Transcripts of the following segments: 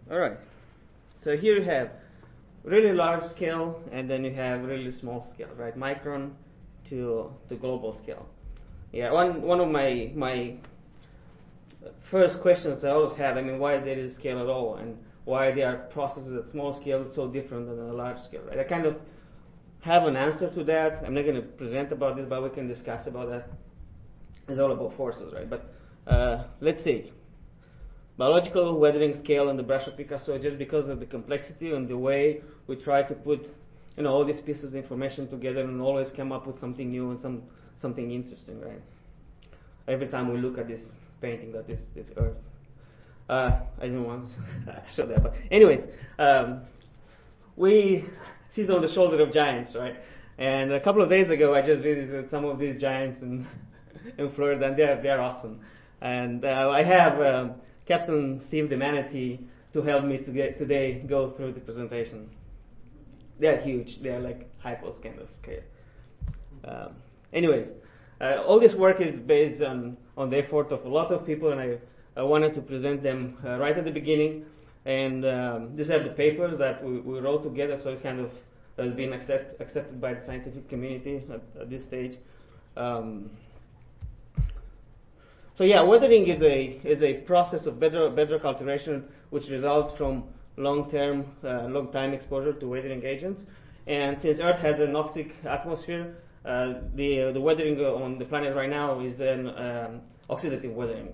All right. So here you have really large scale, and then you have really small scale, right? Micron to global scale. Yeah, one of my first questions I always had, I mean, why there is scale at all, and why there are processes at small scale so different than a large scale, right? I kind of have an answer to that. I'm not going to present about this, but we can discuss about that. It's all about forces, right? But let's see. Biological weathering scale and the brush of Picasso, just because of the complexity and the way we try to put, all these pieces of information together and always come up with something new and something interesting, right? Every time we look at this painting of this Earth. I didn't want to show that, but anyways, we sit on the shoulder of giants, right? And a couple of days ago, I just visited some of these giants in Florida, and they're awesome. And I have Captain Steve the Manatee to help me today go through the presentation. They're huge. They're like hypos kind of scale. Anyways, all this work is based on the effort of a lot of people, and I wanted to present them right at the beginning. And these are the papers that we wrote together, so it kind of has been accepted by the scientific community at this stage. So yeah, weathering is a process of bedrock alteration which results from long time exposure to weathering agents. And since Earth has an oxic atmosphere, the weathering on the planet right now is an oxidative weathering.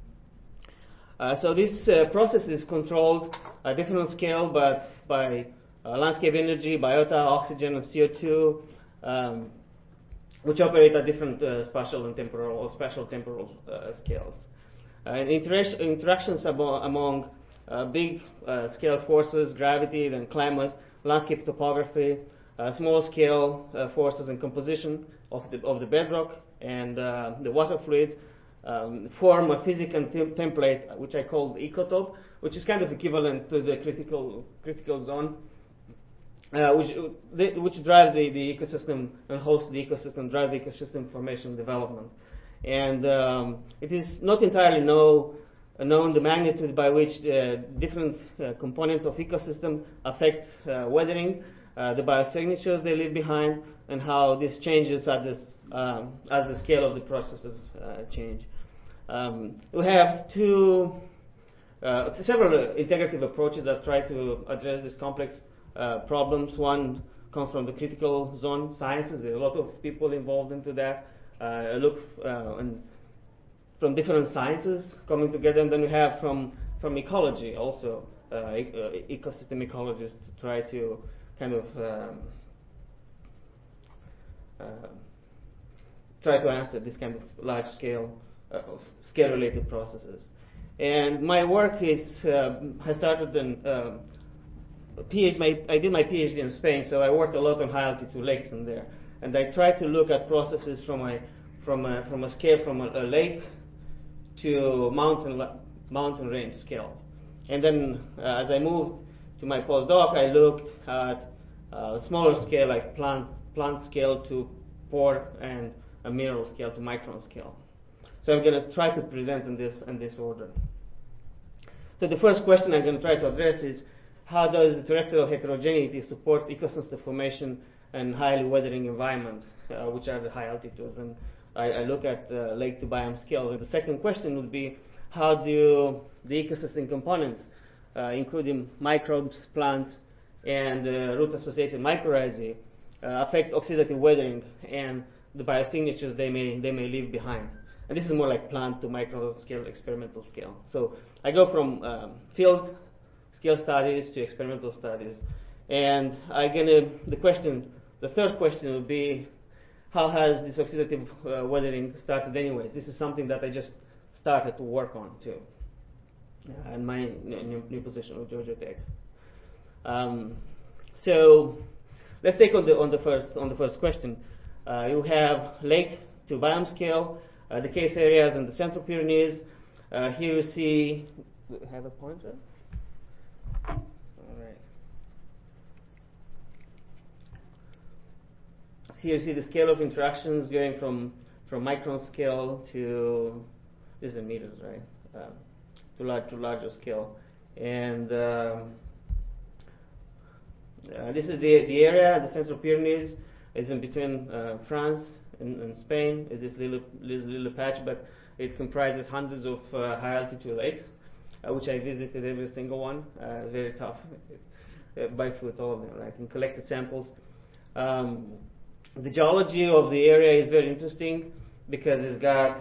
So this process is controlled at different scale, but by landscape energy, biota, oxygen, and CO2. Which operate at different spatial and temporal scales. And interactions among big scale forces, gravity, then climate, landscape topography, small scale forces and composition of the bedrock and the water fluids form a physical template, which I call the ecotope, which is kind of equivalent to the critical zone. Which drives the ecosystem and hosts the ecosystem, drives the ecosystem formation development. And it is not entirely known the magnitude by which different components of ecosystem affect weathering, the biosignatures they leave behind, and how this changes as the scale of the processes change. We have several integrative approaches that try to address this complex problems. One comes from the critical zone sciences. There are a lot of people involved into that. From different sciences coming together, and then we have from ecology also, ecosystem ecologists to try to kind of try to answer this kind of large scale related processes. And my work has started in I did my PhD in Spain, so I worked a lot on high altitude lakes in there, and I tried to look at processes from a scale from a lake to mountain range scale. And then as I moved to my postdoc, I looked at smaller scale, like plant scale to pore, and a mineral scale to micron scale. So I'm going to try to present in this order. So the first question I'm going to try to address is, how does the terrestrial heterogeneity support ecosystem formation and highly weathering environment, which are the high altitudes? And I look at lake to biome scale. And the second question would be, how do the ecosystem components, including microbes, plants, and root-associated mycorrhizae, affect oxidative weathering and the biosignatures they may leave behind? And this is more like plant to micro scale, experimental scale. So I go from field scale studies to experimental studies. And the third question would be, how has this oxidative weathering started anyways? This is something that I just started to work on too, in my new position with Georgia Tech. So let's take on the first question. You have lake to biome scale, the case areas in the Central Pyrenees. Here you see, have a pointer? Here you see the scale of interactions going from micron scale to, this is in meters, right? To larger scale. And this is the area. The Central Pyrenees is in between France and Spain. Is this little patch, but it comprises hundreds of high altitude lakes, which I visited every single one. Very tough, by foot, all of them, right? And collected samples. The geology of the area is very interesting because it's got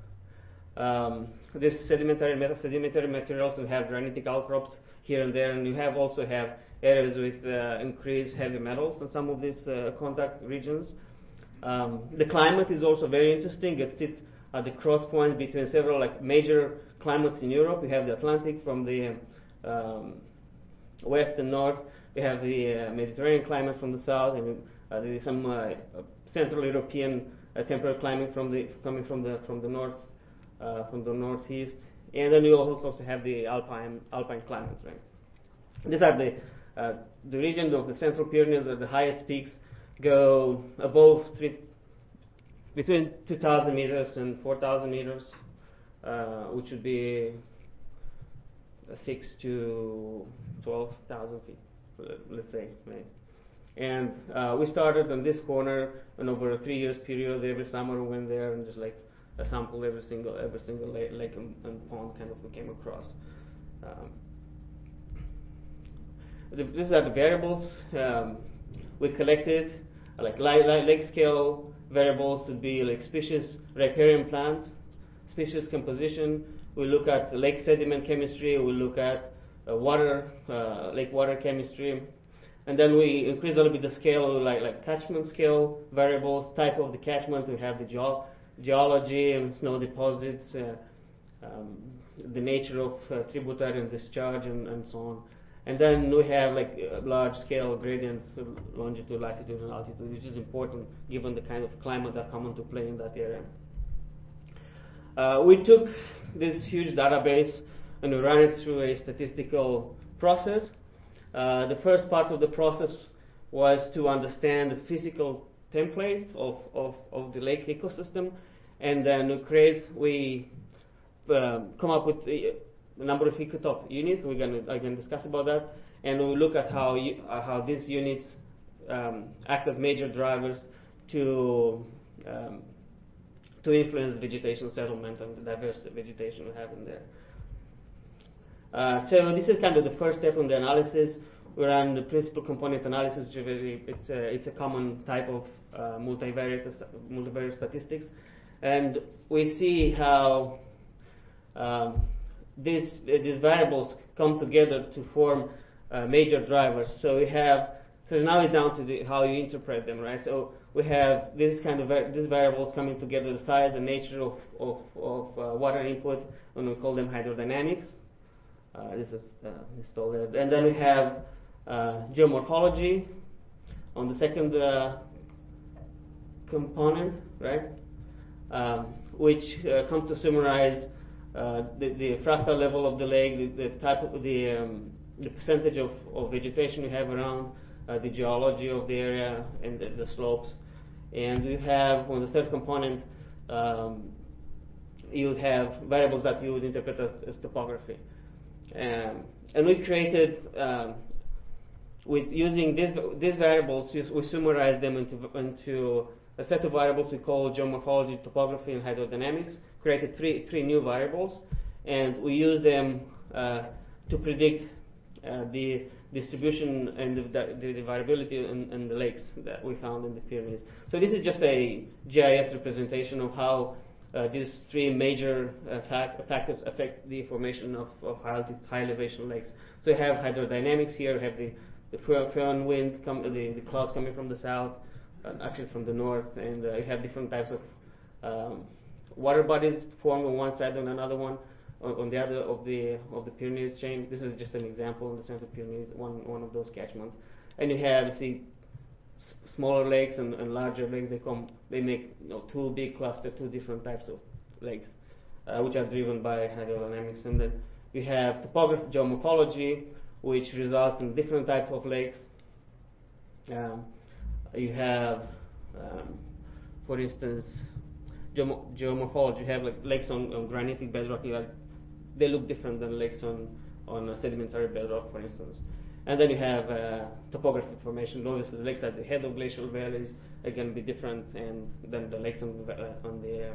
this sedimentary materials that have granitic outcrops here and there, and you also have areas with increased heavy metals in some of these contact regions. The climate is also very interesting. It sits at the cross points between several major climates in Europe. We have the Atlantic from the west and north. We have the Mediterranean climate from the south, and there is some Central European temperate climate coming from the north, from the northeast, and then you also have the alpine climates. Right. These are the regions of the Central Pyrenees. The highest peaks go above between 2,000 meters and 4,000 meters, which would be 6 to 12,000 feet, let's say. Right. And we started on this corner, and over a 3 years period, every summer we went there and just a sample every single lake and pond kind of we came across. These are the variables we collected, like lake scale variables would be like species, riparian plants, species composition. We look at the lake sediment chemistry. We look at lake water chemistry. And then we increase a little bit the scale, like catchment scale variables, type of the catchment. We have the geology and snow deposits, the nature of tributary and discharge, and so on. And then we have large scale gradients, longitude, latitude, and altitude, which is important given the kind of climate that come into play in that area. We took this huge database and we ran it through a statistical process. The first part of the process was to understand the physical template of the lake ecosystem, and then we come up with the number of ecotop units. I'm going to discuss about that, and we look at how these units act as major drivers to influence vegetation settlement and the diverse vegetation we have in there. So this is kind of the first step in the analysis. We ran the principal component analysis, which it's a common type of multivariate statistics, and we see how these variables come together to form major drivers. So now it's down to how you interpret them, right? So we have these variables coming together: the size, the nature of water input, and we call them hydrodynamics. This is installed there. And then we have geomorphology on the second component, right? Which comes to summarize the fractal level of the lake, the type of the percentage of vegetation you have around, the geology of the area, and the slopes. And we have on the third component, you would have variables that you would interpret as topography. And we created, with using these variables, we summarize them into a set of variables we call geomorphology, topography, and hydrodynamics. Created three new variables, and we use them to predict the distribution and the variability in the lakes that we found in the Pyrenees. So this is just a GIS representation of how these three major factors affect the formation of high elevation lakes. So you have hydrodynamics here. You have the foehn wind, the clouds coming from the south, actually from the north, and you have different types of water bodies formed on one side and another one on the other of the Pyrenees chain. This is just an example in the Central Pyrenees, one of those catchments. And you have smaller lakes and larger lakes. They make two big clusters, two different types of lakes, which are driven by hydrodynamics. And then you have topography, geomorphology, which results in different types of lakes. You have, for instance, geomorphology. You have lakes on granitic bedrock. They look different than lakes on on a sedimentary bedrock, for instance. And then you have topography information. Obviously, the lakes at the head of glacial valleys are going to be different, and then the lakes on the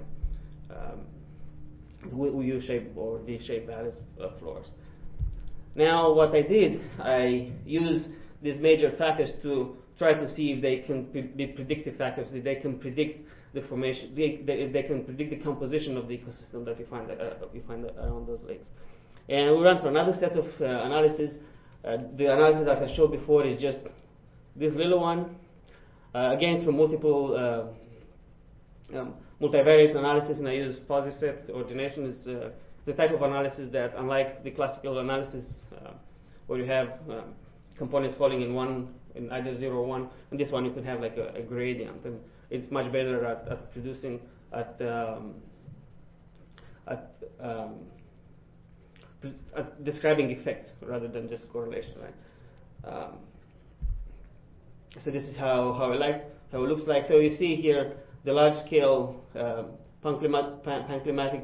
U-shaped or V-shaped valleys floors. Now, what I did, I used these major factors to try to see if they can be predictive factors, if they can predict the formation, if they can predict the composition of the ecosystem that you find around those lakes. And we ran for another set of analysis. The analysis that I showed before is just this little one, again through multiple multivariate analysis, and I use posi-set ordination. Is the type of analysis that, unlike the classical analysis, where you have components falling in either 0 or 1, in this one you can have like a gradient, and it's much better at producing at describing effects rather than just correlation, right? So this is how it looks like. So you see here the large scale panclimatic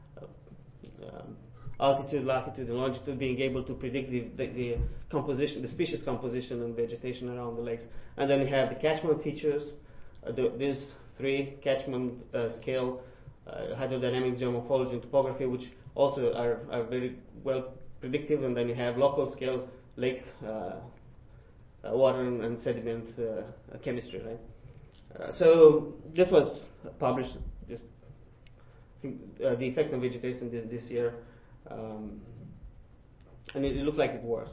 altitude, latitude, and longitude, being able to predict the composition, the species composition and vegetation around the lakes. And then you have the catchment features, these 3 catchment scale, hydrodynamics, geomorphology, and topography, which also are very well predictive. And then you have local scale lake water and sediment chemistry, right? So this was published, just the effect on vegetation this year, and it looks like it works,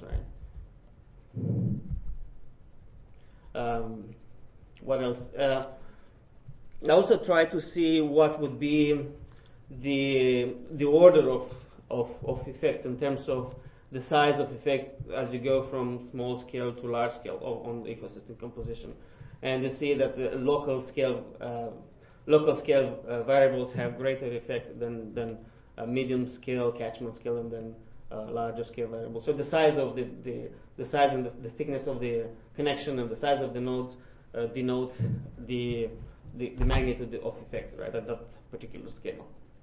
right? What else? I also tried to see what would be the order of effect in terms of the size of effect as you go from small scale to large scale on the ecosystem composition. And you see that the local scale variables have greater effect than medium scale, catchment scale, and then larger scale variables. So the size of the size and the thickness of the connection and the size of the nodes denote the magnitude of effect, right, at that particular scale.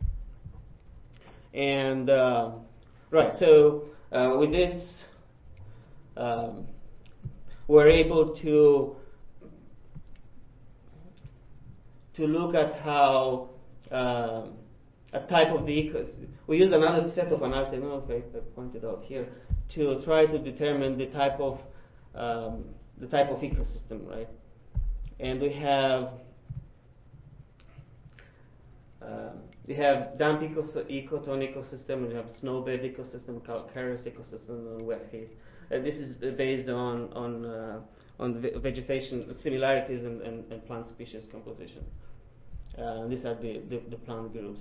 And right, so with this, we're able to look at how a type of the ecosystem. We use another set of analysis. I don't know if I pointed out here, to try to determine the type of ecosystem, right? And we have damp ecotone ecosystem, we have snowbed ecosystem, calcareous ecosystem, and wet heath. And this is based on vegetation similarities and plant species composition. These are the plant groups.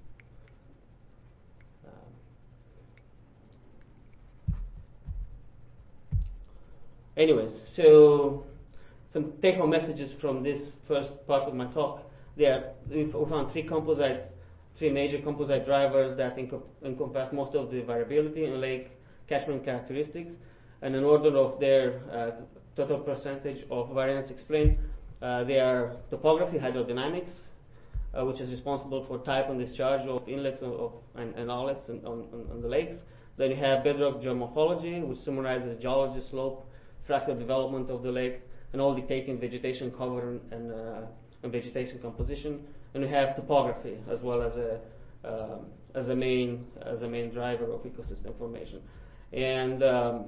Anyways, so some take-home messages from this first part of my talk. We found three major composite drivers that encompass most of the variability in lake catchment characteristics, and in order of their total percentage of variance explained, they are topography, hydrodynamics, which is responsible for type and discharge of inlets and outlets on the lakes. Then you have bedrock geomorphology, which summarizes geology, slope, fractal development of the lake, and all dictating vegetation cover and vegetation composition. And we have topography as well as a main driver of ecosystem formation. And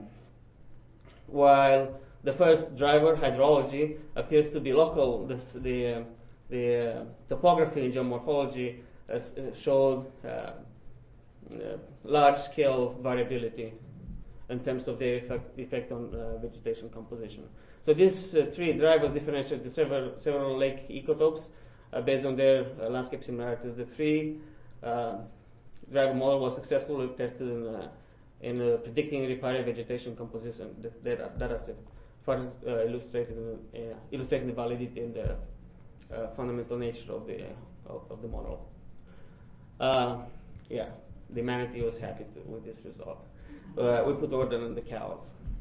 while the first driver, hydrology, appears to be local, the topography and geomorphology showed large-scale variability in terms of their effect on vegetation composition. So these 3 drivers differentiate the several lake ecotopes based on their landscape similarities. The 3 driver model was successfully tested in predicting riparian vegetation composition data set, first illustrating the validity and the fundamental nature of the model. Yeah, the humanity was happy with this result. We put order in the cows.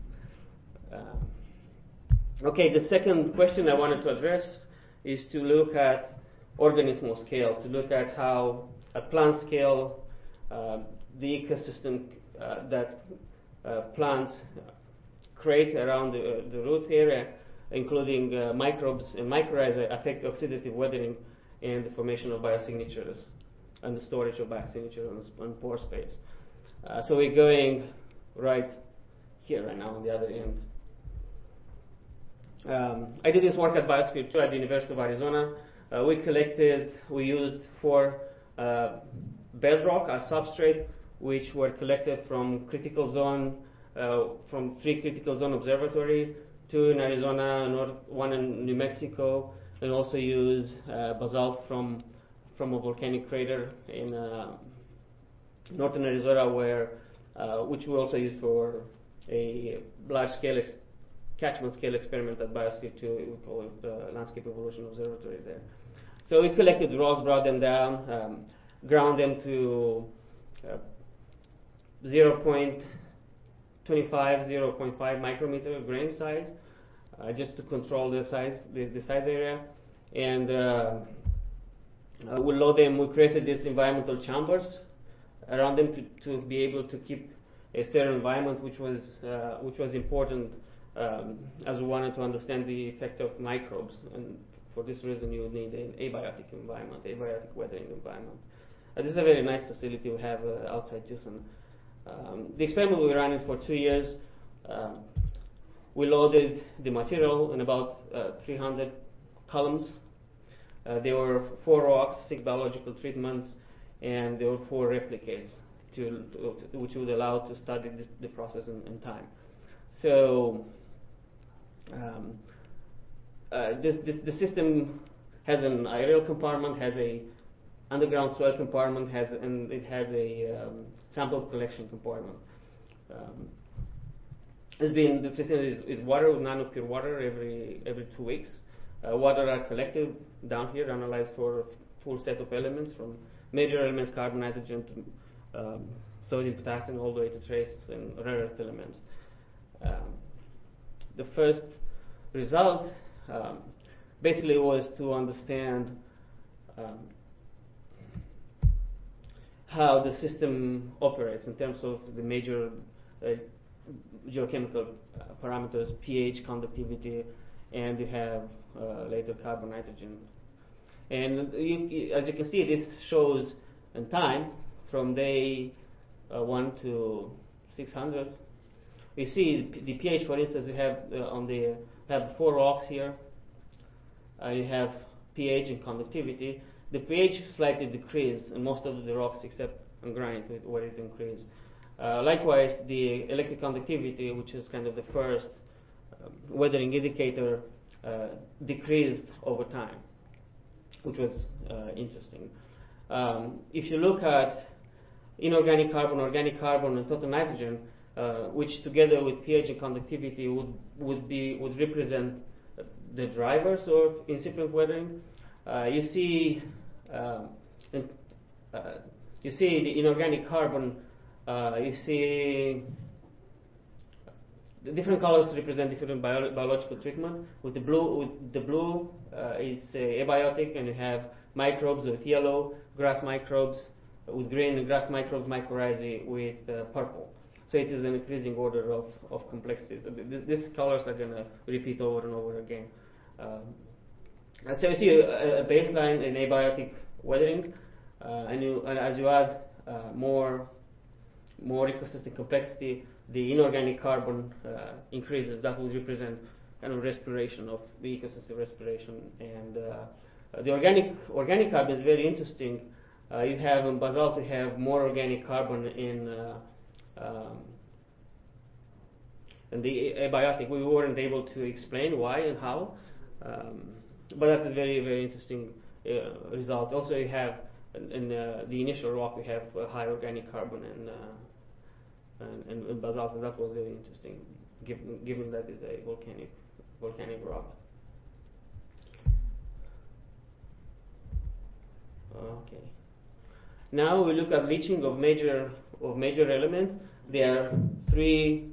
Okay, the second question I wanted to address is to look at organismal scale, to look at how at plant scale the ecosystem that plants create around the root area, including microbes and mycorrhizae, affect oxidative weathering and the formation of biosignatures and the storage of biosignatures on pore space. So we're going right here right now on the other end. I did this work at Biosphere 2 at the University of Arizona. We used 4 bedrock as substrate, which were collected from critical zone, from 3 critical zone observatory, 2 in Arizona, 1 in New Mexico, and also use basalt from a volcanic crater in northern Arizona, which we also use for a large-scale catchment scale experiment at Biosphere 2. We call it the Landscape Evolution Observatory there. So we collected rocks, brought them down, ground them to 0.25, 0.5 micrometer grain size, just to control the size area, and we load them. We created these environmental chambers around them to be able to keep a sterile environment, which was important as we wanted to understand the effect of microbes, and for this reason you would need an abiotic environment, abiotic weathering environment. This is a very nice facility we have outside Tucson. The experiment we ran it for 2 years. We loaded the material in about 300 columns. There were 4 rocks, 6 biological treatments, and there were 4 replicates, which would allow to study the process in time. So the system has an aerial compartment, has a underground soil compartment, and it has a sample collection compartment. The system is water with nanopure water every 2 weeks. Water are collected down here, analyzed for a full set of elements, from major elements, carbon, nitrogen, to sodium, potassium, all the way to trace and rare earth elements. The first result basically was to understand how the system operates in terms of the major geochemical parameters, pH, conductivity, and you have later carbon, nitrogen. And as you can see, this shows in time from day 1 to 600. You see the pH, for instance, we have have 4 rocks here. You have pH and conductivity. The pH slightly decreased in most of the rocks except on granite where it increased. Likewise, the electric conductivity, which is kind of the first weathering indicator, decreased over time, which was interesting. If you look at inorganic carbon, organic carbon, and total nitrogen, which together with pH and conductivity would represent the drivers of incipient weathering, you see the inorganic carbon. You see the different colors represent different biological treatment. With the blue, it's abiotic, and you have microbes with yellow, grass microbes with green, and grass microbes, mycorrhizae with purple. So it is an increasing order of complexity. So these colors are going to repeat over and over again. So you see a baseline in abiotic weathering, and as you add more ecosystem complexity, the inorganic carbon increases. That will represent kind of respiration of the ecosystem respiration. And the organic carbon is very interesting. You have in basalt, you have more organic carbon in the abiotic. We weren't able to explain why and how, but that's a very, very interesting result. Also, you have in the initial rock, we have high organic carbon and basalt, and that was very interesting, given that it's a volcanic rock. Okay. Now we look at leaching of major elements. There are 3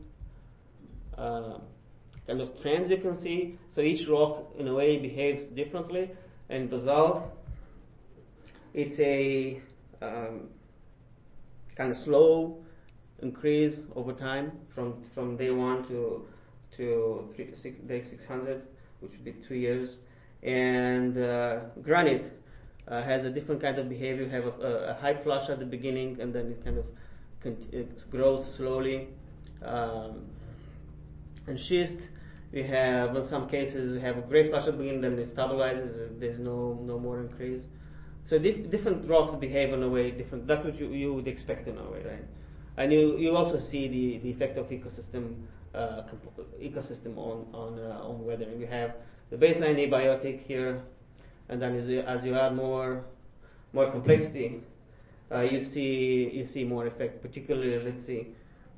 kind of trends you can see. So each rock, in a way, behaves differently. And basalt, it's a kind of slow increase over time from day 1 to day 600, which would be 2 years. And granite has a different kind of behavior. You have a high flush at the beginning, and then it kind of it grows slowly. And schist, we have in some cases we have a great flush at the beginning, then it stabilizes. There's no more increase. So different rocks behave in a way different. That's what you would expect in a way, right? And you also see the effect of ecosystem on weathering. You have the baseline abiotic here, and then as you add more complexity, you see more effect. Particularly, let's see,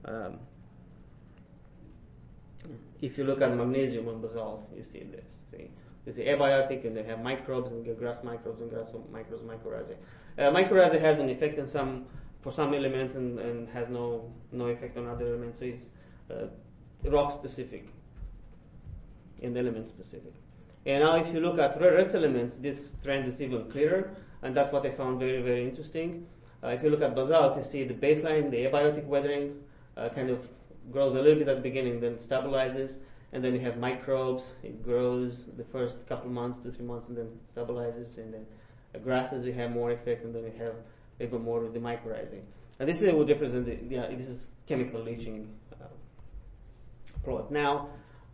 if you look at magnesium and basalt, you see this. See, it's abiotic, and they have microbes, and you get grass microbes and grass microbes, mycorrhizae. Mycorrhizae has an effect for some elements and has no effect on other elements. So it's rock specific and element specific. And now, if you look at rare earth elements, this trend is even clearer, and that's what I found very, very interesting. If you look at basalt, you see the baseline, the abiotic weathering kind of grows a little bit at the beginning, then stabilizes, and then you have microbes. It grows the first couple months, 2-3 months, and then stabilizes. And then grasses, you have more effect, and then you have even more of the mycorrhizae. And this would represent this is chemical leaching plot. Now,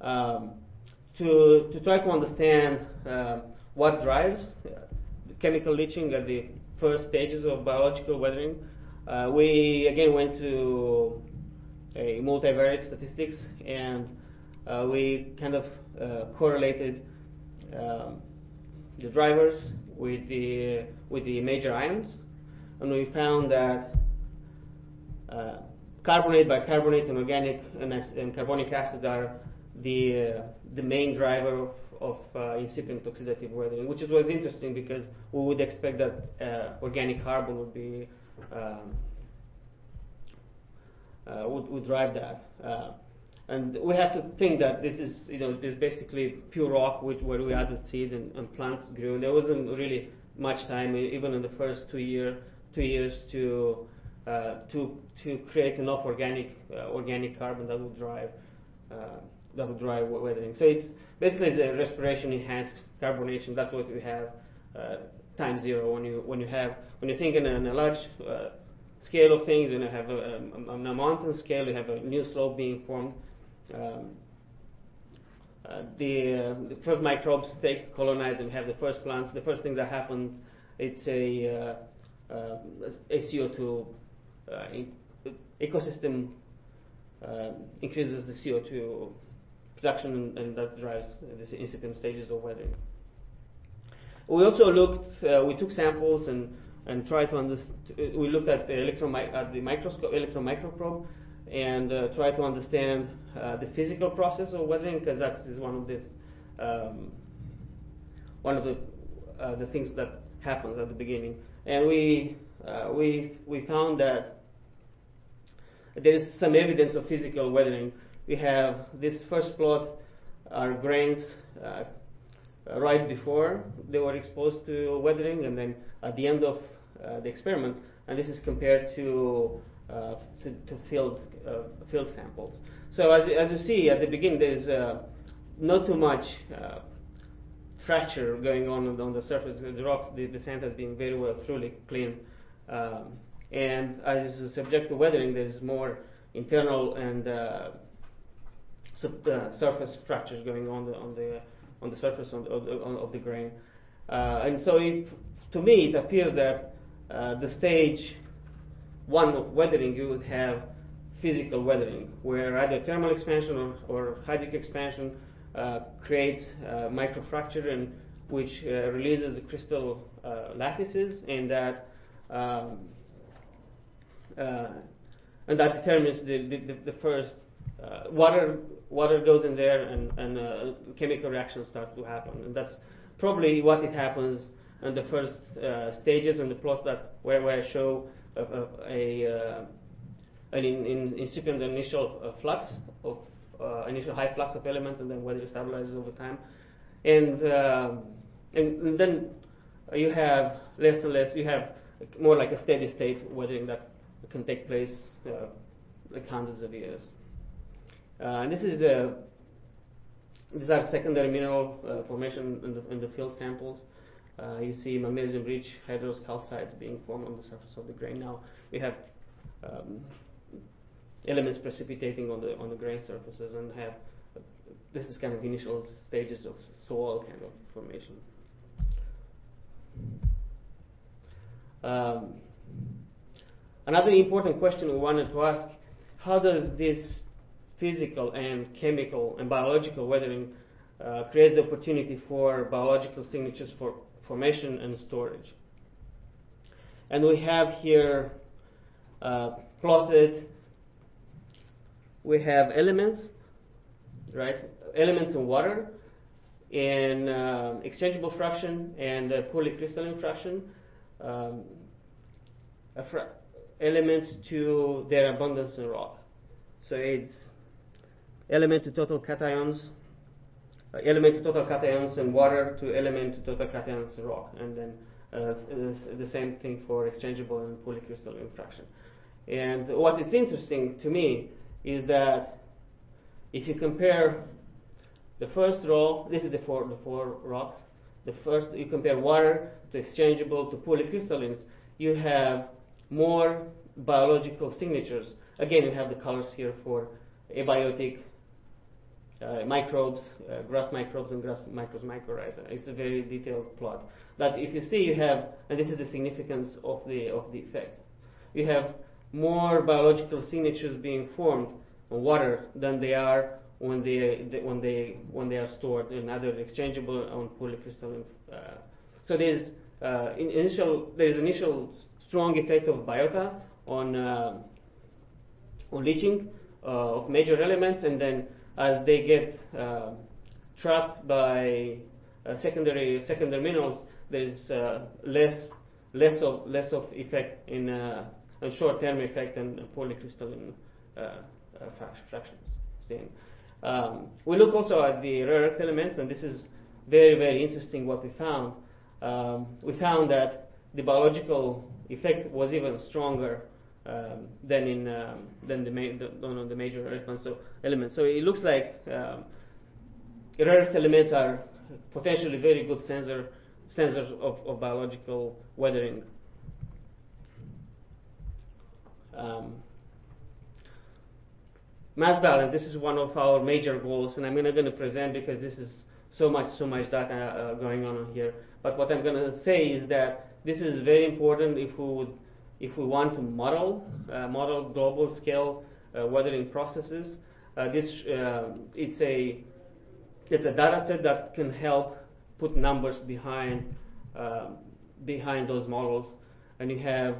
to try to understand what drives chemical leaching at the first stages of biological weathering, we again went to a multivariate statistics, and we kind of correlated the drivers with the major ions, and we found that carbonate, bicarbonate, and organic and carbonic acid are the main driver of incipient oxidative weathering, which was interesting because we would expect that organic carbon would be would drive that. And we have to think that this is, this basically pure rock where we added seed and plants grew. And there wasn't really much time, even in the first 2 years, to create enough organic carbon that would drive weathering. So it's basically the respiration enhanced carbonation. That's what we have time zero when you think in a large scale of things, and you have on a mountain scale, you have a new slope being formed. The first microbes colonize and have the first plants. The first thing that happens, it's a CO2 ecosystem increases the CO2 production, and that drives the incipient stages of weathering. We also we took samples and tried to understand. We looked at the electron microprobe, and try to understand the physical process of weathering, because that is one of the things that happens at the beginning. And we found that there is some evidence of physical weathering. We have this first plot are grains right before they were exposed to weathering, and then at the end of the experiment, and this is compared to field samples. So as you see at the beginning, there's not too much fracture going on the surface of the rocks. The sand has been very well, truly clean, and as is subject to weathering, there's more internal and surface fractures going on the surface of the grain, and so to me it appears that the stage 1 of weathering, you would have physical weathering, where either thermal expansion or hydric expansion creates microfracture, and which releases the crystal lattices, and that determines the first water goes in there, and chemical reactions start to happen, and that's probably what it happens in the first stages, and the plots where I show an incipient initial flux of initial high flux of elements, and then whether it stabilizes over time, and then you have less and less. You have more like a steady state weathering that can take place like hundreds of years. And these are secondary mineral formation in the field samples. You see magnesium-rich hydrous calcites being formed on the surface of the grain. Now we have elements precipitating on the grain surfaces, and have this is kind of initial stages of soil kind of formation. Another important question we wanted to ask: how does this physical and chemical and biological weathering create the opportunity for biological signatures for formation and storage? And we have here plotted. We have elements, right? Elements in water, in exchangeable fraction and polycrystalline fraction. Elements to their abundance in rock. So it's element to total cations, element to total cations in water to element to total cations in rock, and then the same thing for exchangeable and polycrystalline fraction. And what is interesting to me is that if you compare the first row, this is the four rocks. The first, you compare water to exchangeable to polycrystallines, you have more biological signatures. Again, you have the colors here for abiotic microbes, grass microbes, and grass microbes mycorrhiza. It's a very detailed plot. But if you see, you have, and this is the significance of the effect. You have more biological signatures being formed on water than they are when they are stored in either exchangeable or polycrystalline. So there's initial strong effect of biota on leaching of major elements, and then as they get trapped by secondary minerals, there's less of effect in a short-term effect in polycrystalline fractions. We look also at the rare earth elements, and this is very, very interesting what we found. We found that the biological effect was even stronger than the major elements. So it looks like rare earth elements are potentially very good sensors of biological weathering. Mass balance. This is one of our major goals, and I'm not going to present because this is so much data going on here. But what I'm going to say is that this is very important if we want to model global scale weathering processes. It's a data set that can help put numbers behind those models, and you have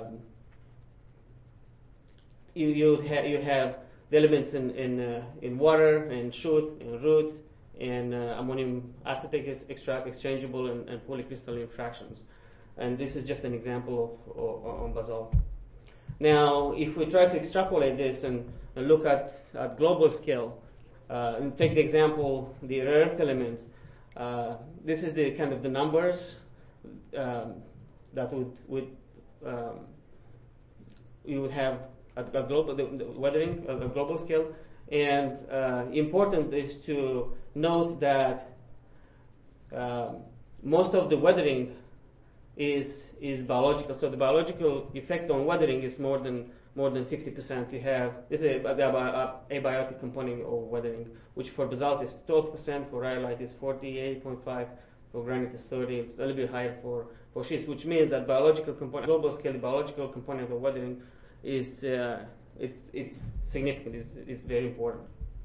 you have the elements in water and shoot and root and ammonium acetate extract, exchangeable and polycrystalline fractions. And this is just an example on basalt. Now, if we try to extrapolate this and look at global scale, and take the example, the rare earth elements, this is the kind of the numbers that you would have at global weathering at a global scale. And important is to note that most of the weathering is biological. So the biological effect on weathering is more than 50%. You have this is abiotic component of weathering, which for basalt is 12%, for rhyolite is 48.5%, for granite is 30%. It's a little bit higher for schist, which means that biological component, global scale, the biological component of weathering is it's significant. It's very important.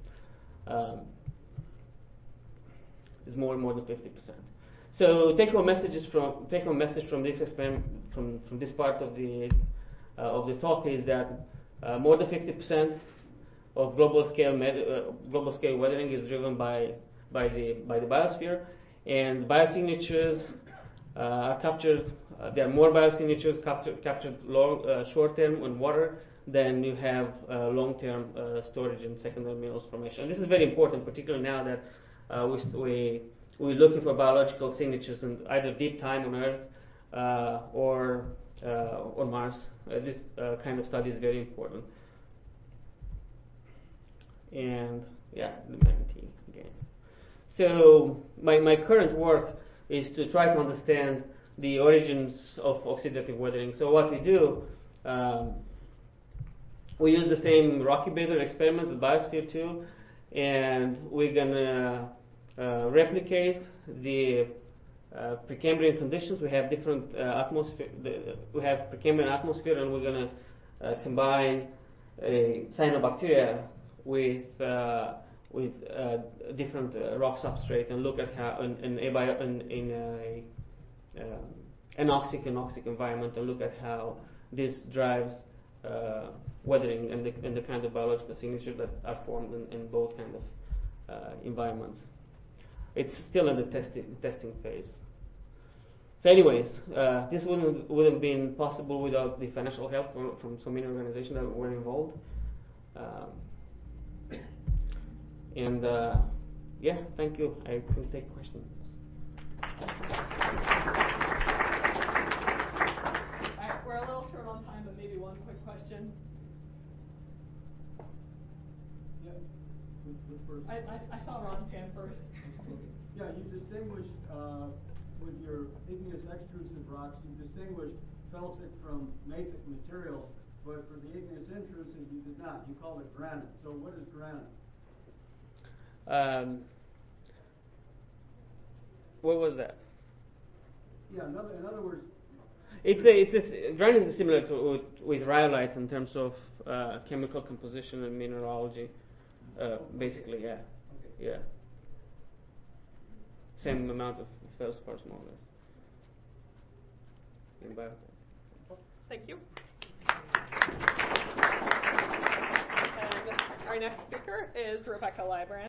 It's more than 50%. So take home message from this experiment, from this part of the talk, is that more than 50% of global scale weathering is driven by the biosphere, and biosignatures are captured. There are more biosignatures captured short term on water than you have long-term storage and secondary minerals formation. And this is very important, particularly now that we're looking for biological signatures in either deep time on Earth or on Mars. This kind of study is very important. and yeah, the manatee again. So my current work is to try to understand the origins of oxidative weathering. So what we do, we use the same Rocky Baylor experiment, the Biosphere 2, and we're gonna replicate the Precambrian conditions. We have different atmosphere. We have Precambrian atmosphere, and we're gonna combine cyanobacteria with different rock substrate and look at how in a anoxic environment, and look at how this drives weathering and the kind of biological signatures that are formed in both kind of environments. It's still in the testing phase. So anyways, this wouldn't have been possible without the financial help from so many organizations that were involved. Yeah, thank you. I can take questions. We're a little short on time, but maybe one quick question. Yeah. First. I saw Ron's hand first. Yeah, you distinguished with your igneous extrusive rocks, you distinguished felsic from mafic materials, but for the igneous intrusive you did not. You called it granite. So what is granite? What was that? Yeah, in other words, granite is similar to with rhyolite in terms of chemical composition and mineralogy. Basically, yeah. Okay. Yeah. Same amount of feldspars, more or less. Thank you. And our next speaker is Rebecca Lybrand.